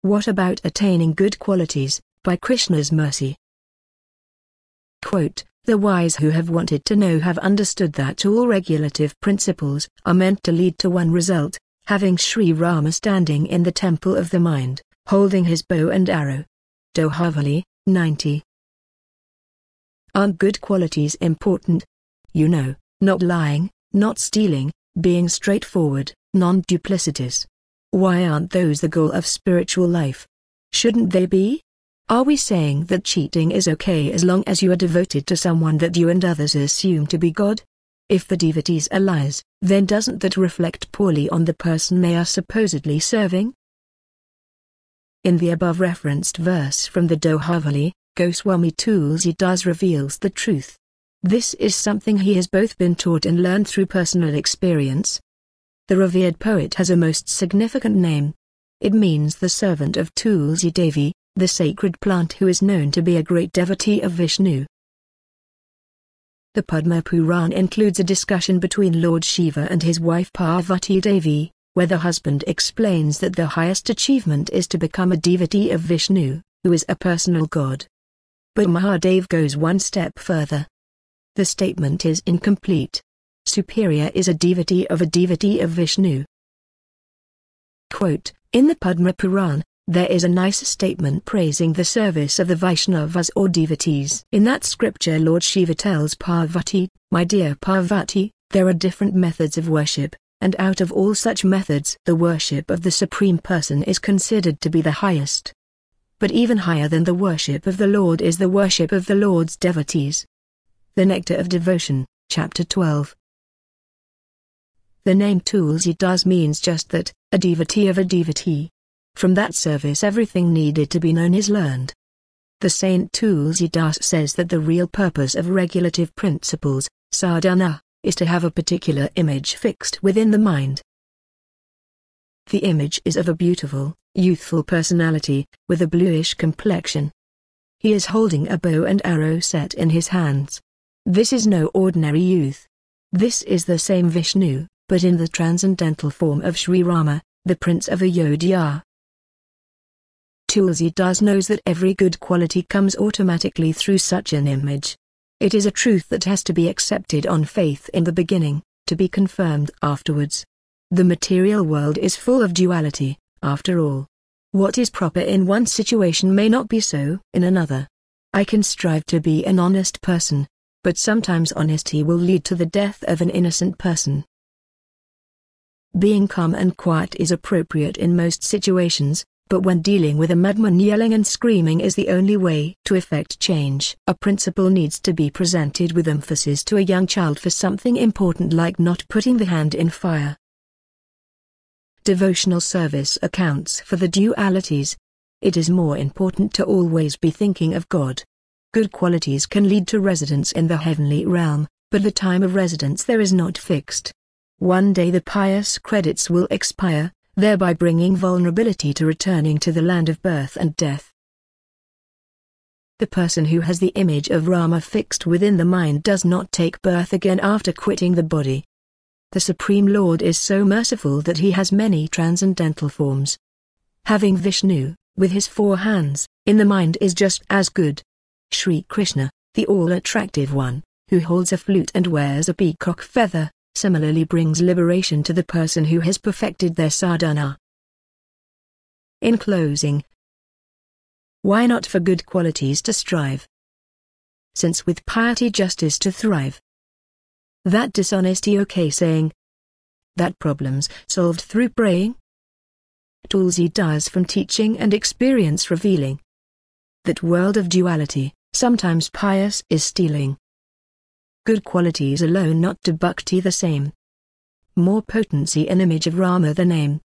What about attaining good qualities, by Krishna's mercy? Quote, the wise who have wanted to know have understood that all regulative principles are meant to lead to one result, having Sri Rama standing in the temple of the mind, holding his bow and arrow. Dohavali, 90. Aren't good qualities important? You know, not lying, not stealing, being straightforward, non-duplicitous. Why aren't those the goal of spiritual life? Shouldn't they be? Are we saying that cheating is okay as long as you are devoted to someone that you and others assume to be God? If the devotees are liars, then doesn't that reflect poorly on the person they are supposedly serving? In the above referenced verse from the Dohavali, Goswami Tulsidas reveals the truth. This is something he has both been taught and learned through personal experience. The revered poet has a most significant name. It means the servant of Tulsi Devi, the sacred plant who is known to be a great devotee of Vishnu. The Padma Puran includes a discussion between Lord Shiva and his wife Parvati Devi, where the husband explains that the highest achievement is to become a devotee of Vishnu, who is a personal god. But Mahadev goes one step further. The statement is incomplete. Superior is a devotee of Vishnu. Quote, in the Padma Puran, there is a nice statement praising the service of the Vaishnavas or devotees. In that scripture Lord Shiva tells Parvati, my dear Parvati, there are different methods of worship, and out of all such methods the worship of the Supreme Person is considered to be the highest. But even higher than the worship of the Lord is the worship of the Lord's devotees. The Nectar of Devotion, Chapter 12. The name Tulsidas means just that, a devotee of a devotee. From that service everything needed to be known is learned. The Saint Tulsidas says that the real purpose of regulative principles, sadhana, is to have a particular image fixed within the mind. The image is of a beautiful, youthful personality, with a bluish complexion. He is holding a bow and arrow set in his hands. This is no ordinary youth. This is the same Vishnu, but in the transcendental form of Sri Rama, the Prince of Ayodhya. Tulsidas knows that every good quality comes automatically through such an image. It is a truth that has to be accepted on faith in the beginning, to be confirmed afterwards. The material world is full of duality, after all. What is proper in one situation may not be so in another. I can strive to be an honest person, but sometimes honesty will lead to the death of an innocent person. Being calm and quiet is appropriate in most situations, but when dealing with a madman, yelling and screaming is the only way to effect change. A principle needs to be presented with emphasis to a young child for something important like not putting the hand in fire. Devotional service accounts for the dualities. It is more important to always be thinking of God. Good qualities can lead to residence in the heavenly realm, but the time of residence there is not fixed. One day the pious credits will expire, thereby bringing vulnerability to returning to the land of birth and death. The person who has the image of Rama fixed within the mind does not take birth again after quitting the body. The Supreme Lord is so merciful that he has many transcendental forms. Having Vishnu, with his 4 hands, in the mind is just as good. Sri Krishna, the all-attractive one, who holds a flute and wears a peacock feather, similarly brings liberation to the person who has perfected their sadhana. In closing, why not for good qualities to strive? Since with piety justice to thrive. That dishonesty okay saying? That problems solved through praying? Tulsidas from teaching and experience revealing. That world of duality, sometimes pious is stealing. Good qualities alone not to bhakti the same. More potency an image of Rama the name.